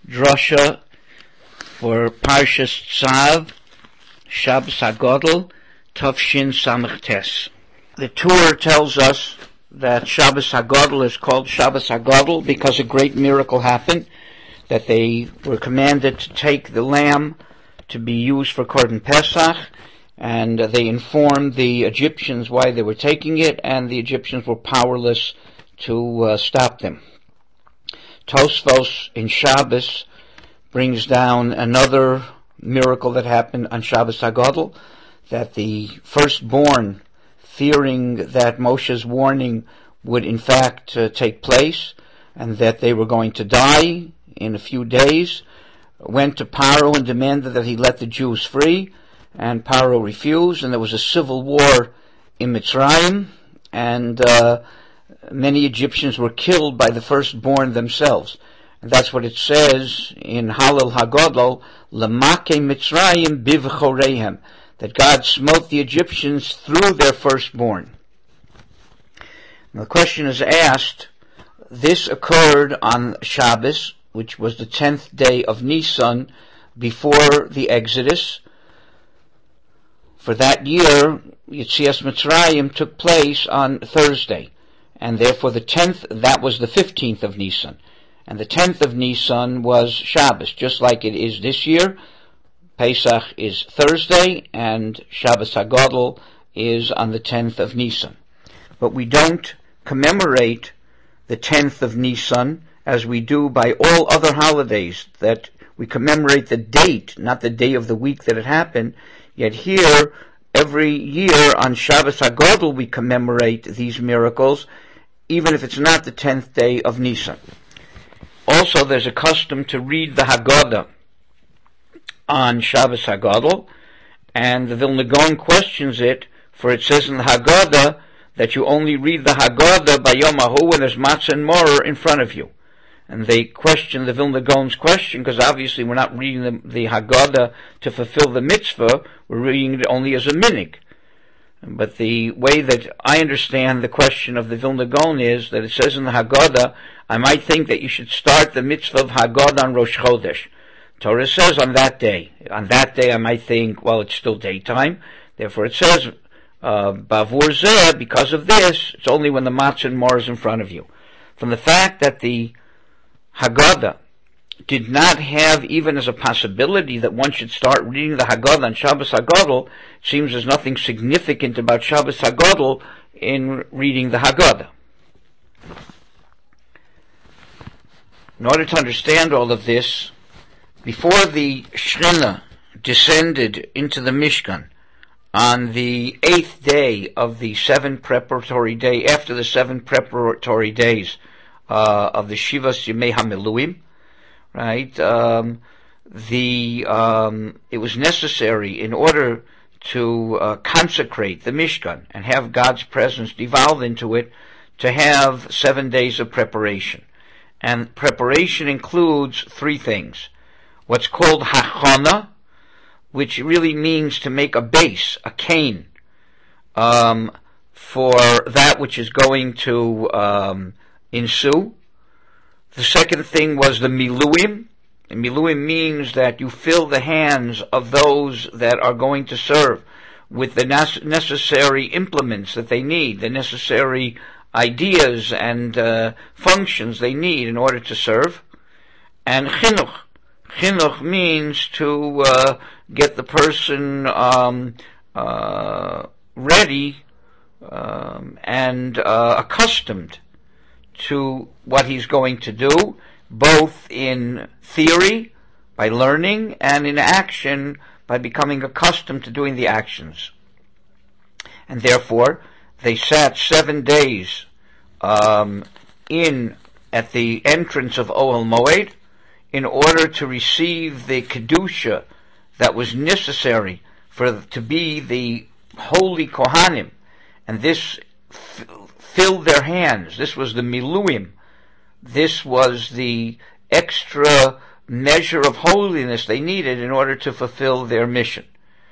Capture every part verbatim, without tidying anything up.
drasha for Parshas Tzav, Shabbos HaGadol, Tavshin Samech Tes. The Torah tells us that Shabbos HaGadol is called Shabbos HaGadol because a great miracle happened, that they were commanded to take the lamb to be used for Korban Pesach, and they informed the Egyptians why they were taking it, and the Egyptians were powerless to uh, stop them. Tosfos in Shabbos brings down another miracle that happened on Shabbos HaGadol, that the firstborn, fearing that Moshe's warning would in fact uh, take place, and that they were going to die in a few days, went to Paro and demanded that he let the Jews free, and Paro refused, and there was a civil war in Mitzrayim, and uh, many Egyptians were killed by the firstborn themselves. And that's what it says in Halal HaGadol, Lamake Mitzrayim bivchoreihem, that God smote the Egyptians through their firstborn. Now the question is asked, this occurred on Shabbos, which was the tenth day of Nisan, before the Exodus. For that year, Yetzias Mitzrayim took place on Thursday, and therefore the tenth, that was the fifteenth of Nisan. And the tenth of Nisan was Shabbos, just like it is this year. Pesach is Thursday, and Shabbos HaGadol is on the tenth of Nisan. But we don't commemorate the tenth of Nisan as we do by all other holidays, that we commemorate the date, not the day of the week that it happened. Yet here, every year on Shabbos HaGadol we commemorate these miracles, even if it's not the tenth day of Nisan. Also, there's a custom to read the Haggadah on Shabbos HaGadol, and the Vilna Gaon questions it, for it says in the Haggadah that you only read the Haggadah by Yom HaHu when there's matzah and maror in front of you. And they question the Vilna Gaon's question, because obviously we're not reading the, the Haggadah to fulfill the mitzvah, we're reading it only as a minig. But the way that I understand the question of the Vilna Gaon is that it says in the Haggadah, I might think that you should start the mitzvah of Haggadah on Rosh Chodesh. Torah says on that day. On that day I might think, well, it's still daytime. Therefore it says, uh, Bavur Zeh, because of this, it's only when the matzah and maror is in front of you. From the fact that the Haggadah did not have even as a possibility that one should start reading the Haggadah on Shabbos HaGadol, it seems there's nothing significant about Shabbos HaGadol in reading the Haggadah. In order to understand all of this, before the Shekhinah descended into the Mishkan on the eighth day of the seven preparatory day, after the seven preparatory days uh, of the Shivas Yemei HaMiluim, right, um, the, um, it was necessary in order to uh, consecrate the Mishkan and have God's presence devolve into it, to have seven days of preparation. And preparation includes three things. What's called hachana, which really means to make a base, a cane, um, for that which is going to um, ensue. The second thing was the miluim. And miluim means that you fill the hands of those that are going to serve with the necessary implements that they need, the necessary ideas and uh, functions they need in order to serve. And chinuch. Chinuch means to uh, get the person um, uh, ready um, and uh, accustomed to what he's going to do, both in theory, by learning, and in action, by becoming accustomed to doing the actions. And therefore, they sat seven days um, in at the entrance of Ohel Moed in order to receive the kedusha that was necessary for to be the holy Kohanim, and this f- filled their hands. This was the miluim. This was the extra measure of holiness they needed in order to fulfill their mission.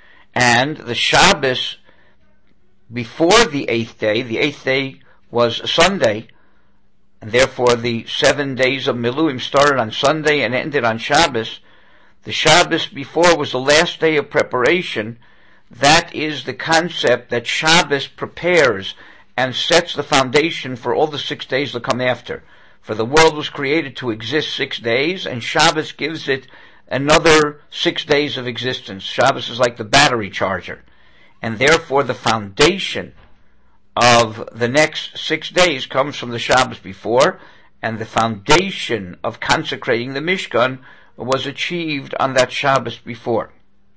And the Shabbos before the eighth day, the eighth day was Sunday, and therefore the seven days of Miluim started on Sunday and ended on Shabbos. The Shabbos before was the last day of preparation. That is the concept that Shabbos prepares and sets the foundation for all the six days that come after. For the world was created to exist six days, and Shabbos gives it another six days of existence. Shabbos is like the battery charger. And therefore the foundation of the next six days comes from the Shabbos before, and the foundation of consecrating the Mishkan was achieved on that Shabbos before.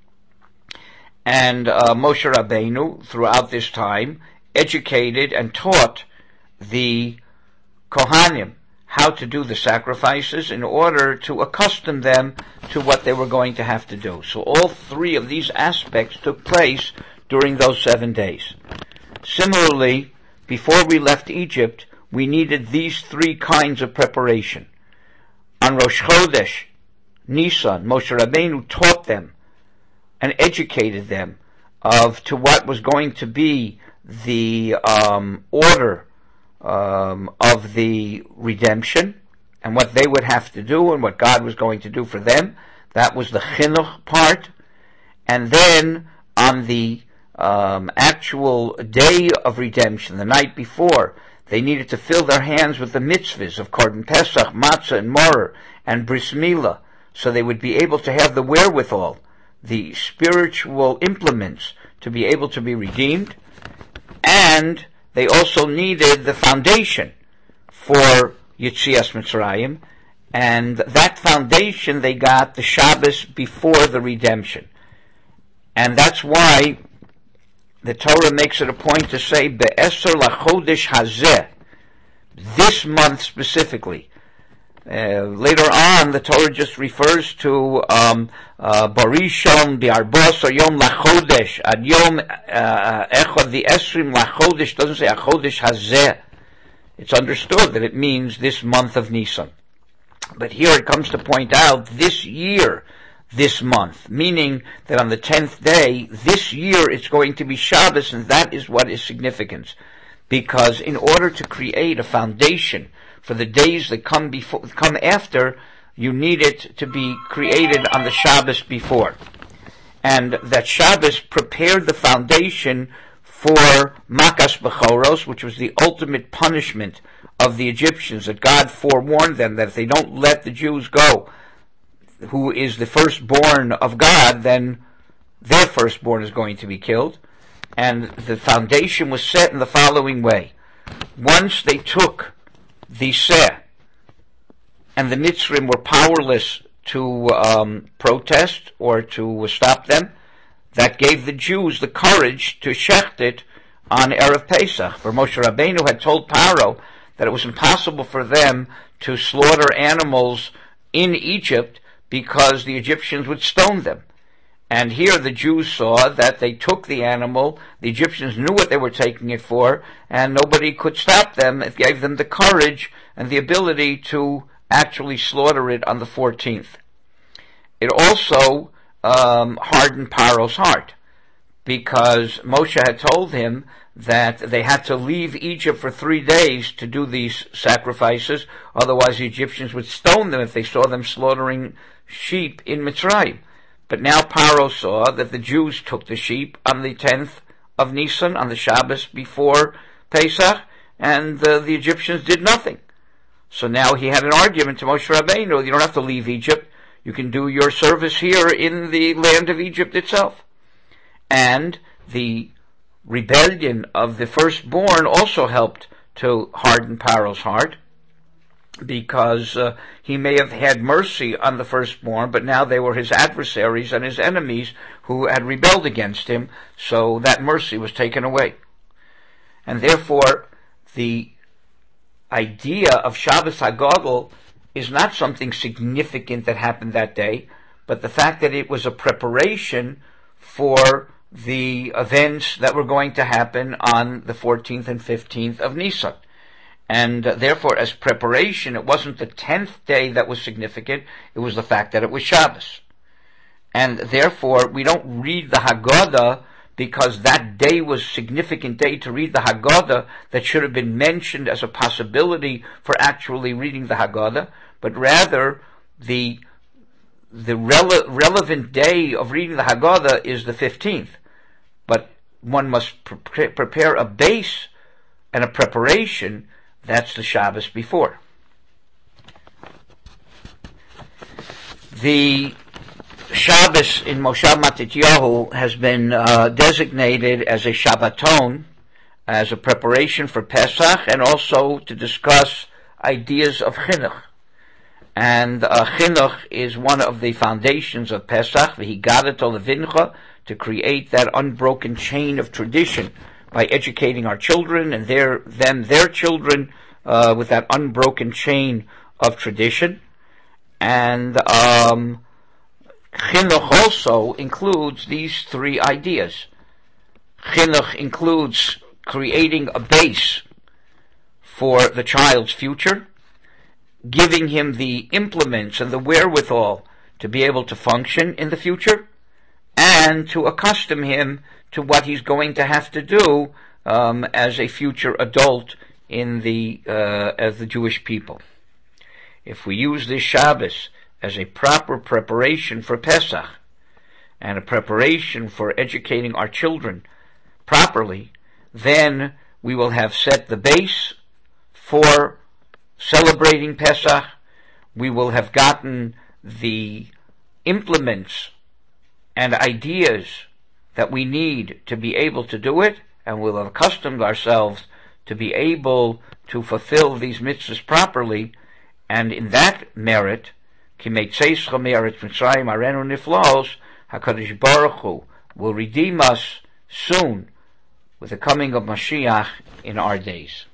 And uh, Moshe Rabbeinu, throughout this time, educated and taught the Kohanim how to do the sacrifices in order to accustom them to what they were going to have to do. So all three of these aspects took place during those seven days. Similarly, before we left Egypt, we needed these three kinds of preparation. On Rosh Chodesh, Nisan, Moshe Rabbeinu taught them and educated them of to what was going to be the um, order um, of the redemption and what they would have to do and what God was going to do for them. That was the chinuch part. And then on the um, actual day of redemption, the night before, they needed to fill their hands with the mitzvahs of Korban Pesach, Matzah, and Moror, and Bris Milah, so they would be able to have the wherewithal, the spiritual implements, to be able to be redeemed. And they also needed the foundation for Yetzias Mitzrayim, and that foundation they got the Shabbos before the redemption. And that's why the Torah makes it a point to say, Be'eser lachodesh hazeh, this month specifically. Uh, later on, the Torah just refers to um, uh, Barishon bi'arbos or Yom lachodesh. Ad Yom uh, Echad the Esrim lachodesh doesn't say achodesh hazeh. It's understood that it means this month of Nisan. But here it comes to point out this year, this month, meaning that on the tenth day, this year it's going to be Shabbos, and that is what is significant. Because in order to create a foundation for the days that come before, come after, you need it to be created on the Shabbos before. And that Shabbos prepared the foundation for Makas Bechoros, which was the ultimate punishment of the Egyptians, that God forewarned them that if they don't let the Jews go, who is the firstborn of God, then their firstborn is going to be killed. And the foundation was set in the following way. Once they took the Seh, and the Mitzrim were powerless to um, protest or to stop them, that gave the Jews the courage to shecht it on Erev Pesach. For Moshe Rabbeinu had told Paro that it was impossible for them to slaughter animals in Egypt because the Egyptians would stone them. And here the Jews saw that they took the animal, the Egyptians knew what they were taking it for, and nobody could stop them. It gave them the courage and the ability to actually slaughter it on the fourteenth. It also um, hardened Paro's heart, because Moshe had told him that they had to leave Egypt for three days to do these sacrifices, otherwise the Egyptians would stone them if they saw them slaughtering sheep in Mitzrayim. But now Paro saw that the Jews took the sheep on the tenth of Nisan, on the Shabbos before Pesach, and uh, the Egyptians did nothing. So now he had an argument to Moshe Rabbeinu, you don't have to leave Egypt, you can do your service here in the land of Egypt itself. And the rebellion of the firstborn also helped to harden Paro's heart, because uh, he may have had mercy on the firstborn, but now they were his adversaries and his enemies who had rebelled against him, so that mercy was taken away. And therefore, the idea of Shabbos HaGadol is not something significant that happened that day, but the fact that it was a preparation for the events that were going to happen on the fourteenth and fifteenth of Nisan. And uh, therefore, as preparation, it wasn't the tenth day that was significant, it was the fact that it was Shabbos. And therefore, we don't read the Haggadah because that day was a significant day to read the Haggadah that should have been mentioned as a possibility for actually reading the Haggadah, but rather the the rele- relevant day of reading the Haggadah is the fifteenth. But one must pre- prepare a base and a preparation. That's the Shabbos before. The Shabbos in Moshav Matityahu has been uh, designated as a Shabbaton, as a preparation for Pesach, and also to discuss ideas of Chinuch. And uh, Chinuch is one of the foundations of Pesach, v'higadato levincha, to create that unbroken chain of tradition by educating our children and their them their children uh, with that unbroken chain of tradition. And um, Chinuch also includes these three ideas. Chinuch includes creating a base for the child's future, giving him the implements and the wherewithal to be able to function in the future, and to accustom him to what he's going to have to do um, as a future adult in the uh, as the Jewish people. If we use this Shabbos as a proper preparation for Pesach and a preparation for educating our children properly, then we will have set the base for celebrating Pesach. We will have gotten the implements and ideas that we need to be able to do it, and we'll have accustomed ourselves to be able to fulfill these mitzvahs properly. And in that merit, HaKadosh Baruch Hu will redeem us soon with the coming of Mashiach in our days.